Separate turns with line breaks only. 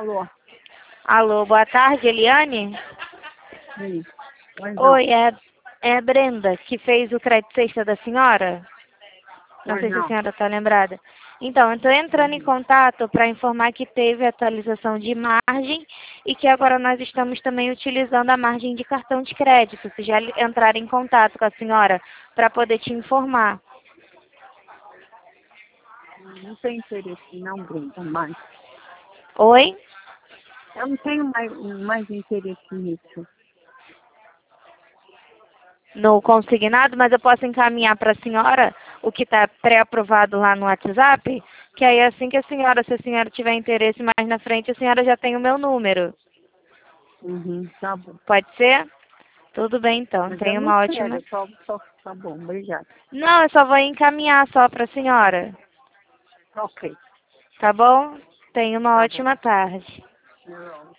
Alô?
Alô, boa tarde, Eliane?
Sim.
Oi, é a Brenda, que fez o crédito sexta da senhora? Não sei se a senhora está lembrada. Então, eu estou entrando em contato para informar que teve atualização de margem e que agora nós estamos também utilizando a margem de cartão de crédito. Se já entrar em contato com a senhora para poder te informar.
Não tenho interesse não, Brenda, mais.
Oi?
Eu não tenho mais interesse nisso.
No consignado, mas eu posso encaminhar para a senhora o que está pré-aprovado lá no WhatsApp, que aí assim que se a senhora tiver interesse mais na frente, a senhora já tem o meu número.
Uhum, tá bom.
Pode ser? Tudo bem, então.
Mas eu
Tenha
não
uma
quero,
ótima...
tá bom, obrigada.
Não, eu só vou encaminhar só para a senhora.
Ok,
Tá bom? Tenha uma
tá bom.
ótima tarde.
Não.